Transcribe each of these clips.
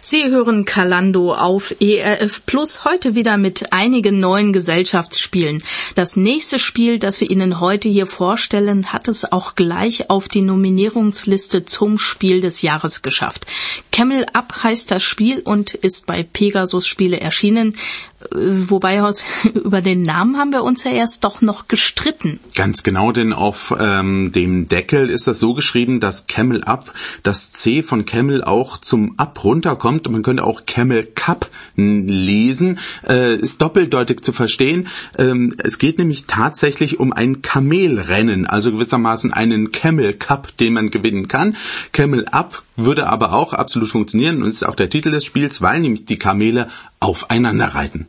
Sie hören Kalando auf ERF Plus, heute wieder mit einigen neuen Gesellschaftsspielen. Das nächste Spiel, das wir Ihnen heute hier vorstellen, hat es auch gleich auf die Nominierungsliste zum Spiel des Jahres geschafft. Camel Up heißt das Spiel und ist bei Pegasus Spiele erschienen. Wobei, über den Namen haben wir uns ja erst doch noch gestritten. Ganz genau, denn auf dem Deckel ist das so geschrieben, dass Camel Up, das C von Camel auch zum Up runterkommt. Man könnte auch Camel Cup lesen, ist doppeldeutig zu verstehen. Es geht nämlich tatsächlich um ein Kamelrennen, also gewissermaßen einen Camel Cup, den man gewinnen kann. Camel Up würde aber auch absolut funktionieren und ist auch der Titel des Spiels, weil nämlich die Kamele aufeinander reiten.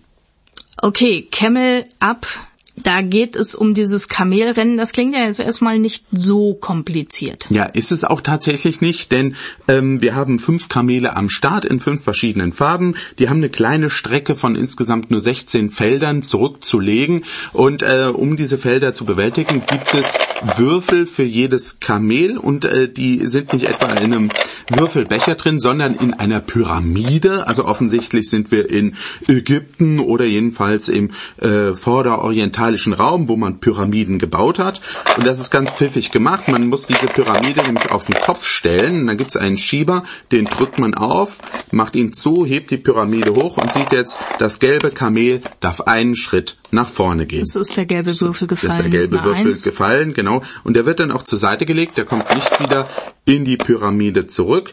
Okay, Camel Up, da geht es um dieses Kamelrennen. Das klingt ja jetzt erstmal nicht so kompliziert. Ja, ist es auch tatsächlich nicht, denn wir haben 5 Kamele am Start in 5 verschiedenen Farben. Die haben eine kleine Strecke von insgesamt nur 16 Feldern zurückzulegen. Und um diese Felder zu bewältigen, gibt es Würfel für jedes Kamel. Und die sind nicht etwa in einem Würfelbecher drin, sondern in einer Pyramide. Also offensichtlich sind wir in Ägypten oder jedenfalls im vorderorientalischen Raum, wo man Pyramiden gebaut hat. Und das ist ganz pfiffig gemacht. Man muss diese Pyramide nämlich auf den Kopf stellen. Und dann gibt es einen Schieber, den drückt man auf, macht ihn zu, hebt die Pyramide hoch und sieht jetzt, das gelbe Kamel darf einen Schritt nach vorne gehen. Das ist der gelbe Würfel gefallen. Das ist der gelbe Würfel gefallen, genau. Und der wird dann auch zur Seite gelegt. Der kommt nicht wieder in die Pyramide zurück,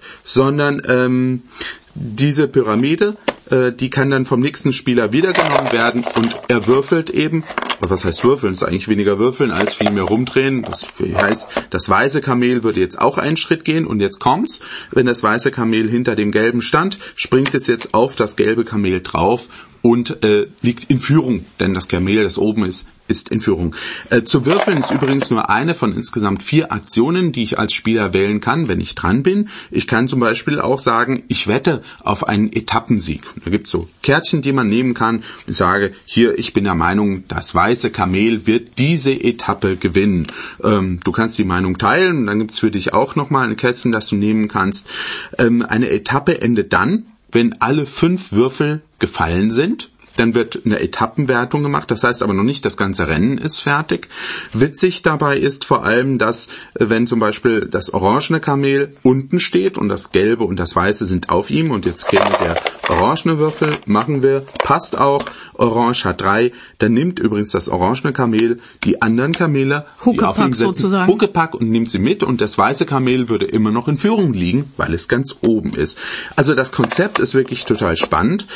sondern diese Pyramide, die kann dann vom nächsten Spieler wiedergenommen werden und er würfelt eben. Was heißt würfeln? Das ist eigentlich weniger würfeln als viel mehr rumdrehen. Das heißt, das weiße Kamel würde jetzt auch einen Schritt gehen und jetzt kommt's. Wenn das weiße Kamel hinter dem gelben stand, springt es jetzt auf das gelbe Kamel drauf und liegt in Führung, denn das Kamel, das oben ist in Führung. Zu würfeln ist übrigens nur eine von insgesamt 4 Aktionen, die ich als Spieler wählen kann, wenn ich dran bin. Ich kann zum Beispiel auch sagen, ich wette auf einen Etappensieg. Da gibt's so Kärtchen, die man nehmen kann und sage, hier, ich bin der Meinung, das weiße Kamel wird diese Etappe gewinnen. Du kannst die Meinung teilen und dann gibt's für dich auch nochmal ein Kärtchen, das du nehmen kannst. Eine Etappe endet dann, wenn alle 5 Würfel gefallen sind. Dann wird eine Etappenwertung gemacht, das heißt aber noch nicht, das ganze Rennen ist fertig. Witzig dabei ist vor allem, dass wenn zum Beispiel das orangene Kamel unten steht und das gelbe und das weiße sind auf ihm und jetzt käme der orangene Würfel, machen wir, passt auch, orange hat 3, dann nimmt übrigens das orangene Kamel die anderen Kamele, die auf ihm sitzen, sozusagen. Huckepack und nimmt sie mit und das weiße Kamel würde immer noch in Führung liegen, weil es ganz oben ist. Also das Konzept ist wirklich total spannend.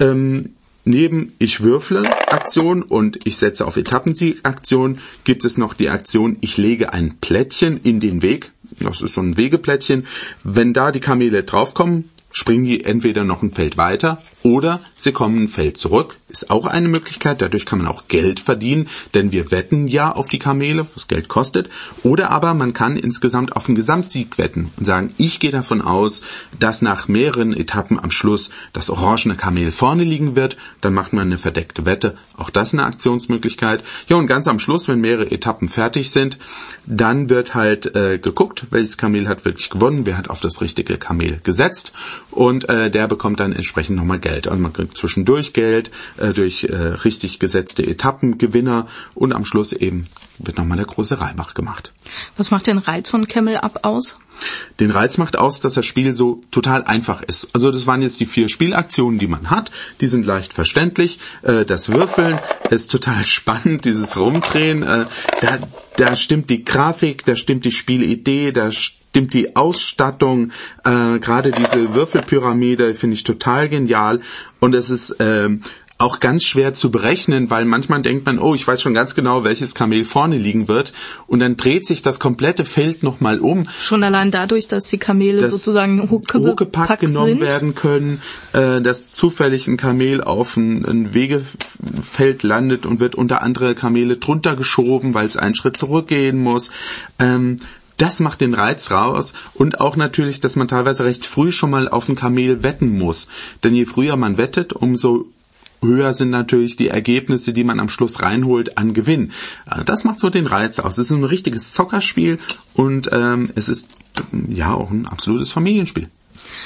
Neben ich würfle Aktion und ich setze auf Etappensieg-Aktion gibt es noch die Aktion, ich lege ein Plättchen in den Weg. Das ist so ein Wegeplättchen. Wenn da die Kamele draufkommen, springen die entweder noch ein Feld weiter oder sie kommen ein Feld zurück. Ist auch eine Möglichkeit. Dadurch kann man auch Geld verdienen, denn wir wetten ja auf die Kamele, was Geld kostet. Oder aber man kann insgesamt auf den Gesamtsieg wetten und sagen, ich gehe davon aus, dass nach mehreren Etappen am Schluss das orangene Kamel vorne liegen wird. Dann macht man eine verdeckte Wette. Auch das eine Aktionsmöglichkeit. Ja, und ganz am Schluss, wenn mehrere Etappen fertig sind, dann wird halt geguckt, welches Kamel hat wirklich gewonnen, wer hat auf das richtige Kamel gesetzt. Und der bekommt dann entsprechend nochmal Geld. Also man kriegt zwischendurch Geld durch richtig gesetzte Etappengewinner und am Schluss eben wird nochmal der große Reibach gemacht. Was macht den Reiz von Camel Up aus? Den Reiz macht aus, dass das Spiel so total einfach ist. Also das waren jetzt die 4 Spielaktionen, die man hat. Die sind leicht verständlich. Das Würfeln ist total spannend, dieses Rumdrehen. Da stimmt die Grafik, da stimmt die Spielidee, da stimmt die Ausstattung. Gerade diese Würfelpyramide finde ich total genial. Und es ist auch ganz schwer zu berechnen, weil manchmal denkt man, oh, ich weiß schon ganz genau, welches Kamel vorne liegen wird. Und dann dreht sich das komplette Feld nochmal um. Schon allein dadurch, dass die Kamele sozusagen Huckepack genommen werden können, dass zufällig ein Kamel auf ein Wegefeld landet und wird unter andere Kamele drunter geschoben, weil es einen Schritt zurückgehen muss. Das macht den Reiz raus und auch natürlich, dass man teilweise recht früh schon mal auf ein Kamel wetten muss. Denn je früher man wettet, umso höher sind natürlich die Ergebnisse, die man am Schluss reinholt an Gewinn. Das macht so den Reiz aus. Es ist ein richtiges Zockerspiel und es ist ja auch ein absolutes Familienspiel.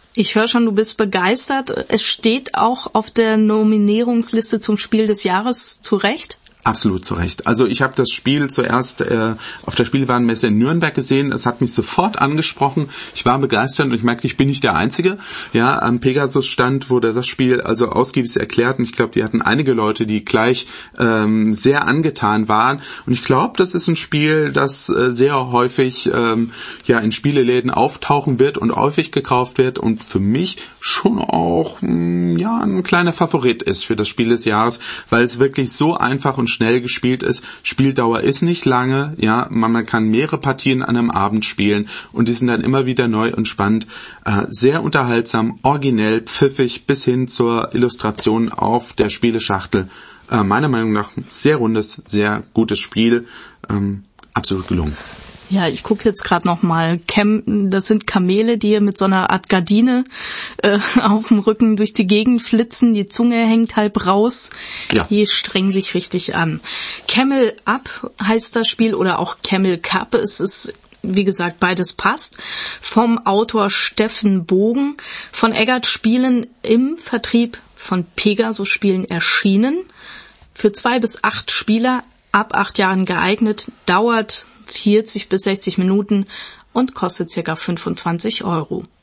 Ich höre schon, du bist begeistert. Es steht auch auf der Nominierungsliste zum Spiel des Jahres, zu Recht? Absolut zu Recht. Also ich habe das Spiel zuerst auf der Spielwarenmesse in Nürnberg gesehen. Es hat mich sofort angesprochen. Ich war begeistert und ich merkte, ich bin nicht der Einzige. Ja, am Pegasus-Stand wurde das Spiel also ausgiebig erklärt und ich glaube, die hatten einige Leute, die gleich sehr angetan waren. Und ich glaube, das ist ein Spiel, das sehr häufig in Spieleläden auftauchen wird und häufig gekauft wird und für mich schon auch ein kleiner Favorit ist für das Spiel des Jahres, weil es wirklich so einfach und schnell gespielt ist. Spieldauer ist nicht lange, ja, man kann mehrere Partien an einem Abend spielen und die sind dann immer wieder neu und spannend. Sehr unterhaltsam, originell, pfiffig bis hin zur Illustration auf der Spieleschachtel. Meiner Meinung nach sehr rundes, sehr gutes Spiel. Absolut gelungen. Ja, ich gucke jetzt gerade noch mal. Das sind Kamele, die mit so einer Art Gardine auf dem Rücken durch die Gegend flitzen. Die Zunge hängt halb raus. Ja. Die strengen sich richtig an. Camel Up heißt das Spiel oder auch Camel Cup. Es ist, wie gesagt, beides passt. Vom Autor Steffen Bogen von Eggert Spielen im Vertrieb von Pegasus Spielen erschienen. Für 2 bis 8 Spieler ab 8 Jahren geeignet, dauert 40 bis 60 Minuten und kostet ca. 25 €.